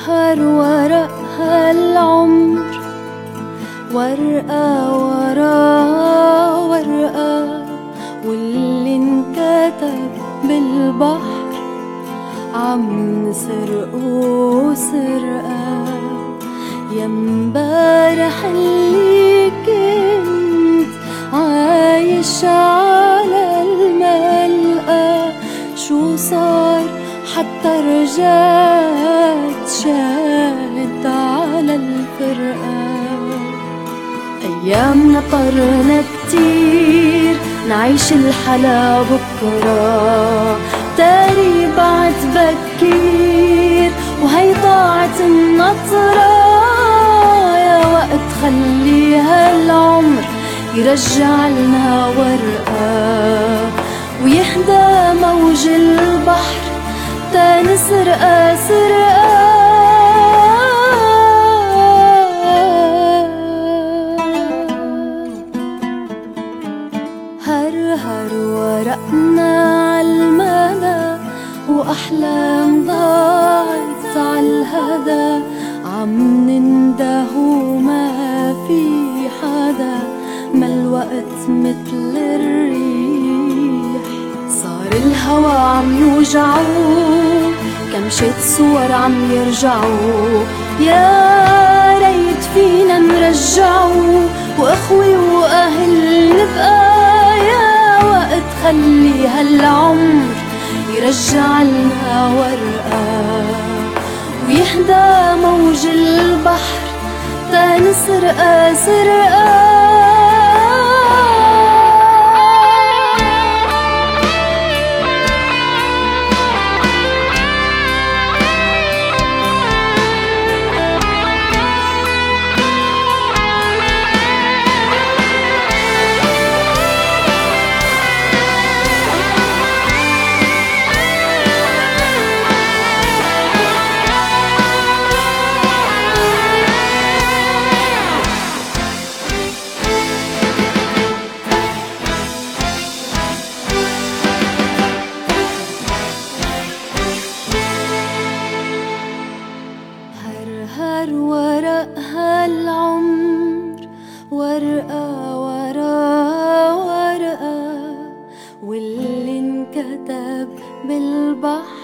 هر ورقها العمر، ورقة ورا ورقة، واللي انكتب بالبحر عم نسرقه سرقة. يا مبارح اللي كنت عايش على الملقى، شو صار حتى رجعت شاهد على الفرقة. أيامنا طرنا كتير نعيش الحلا بكرة، تاري بعد بكير وهي ضاعت النطرة. يا وقت خليها العمر يرجع لنا ورقة، ويهدى موج البحر تنسرقة سرقة. هر ورقنا عالمدى، وأحلام ضاعت عالهدى، عم ننده وما في حدا، ما الوقت متل الريح. صار الهوى عم يوجعو، كمشة صور عم يرجعو، يا ريت فينا نرجعو، وأخوي وأهل نبقى. يا وقت خلي هالعمر يرجع لنا ورقة، ويهدى موج البحر تنسرقة سرقة. هر ورقها العمر، ورقة ورا ورقة، واللي انكتب بالبحر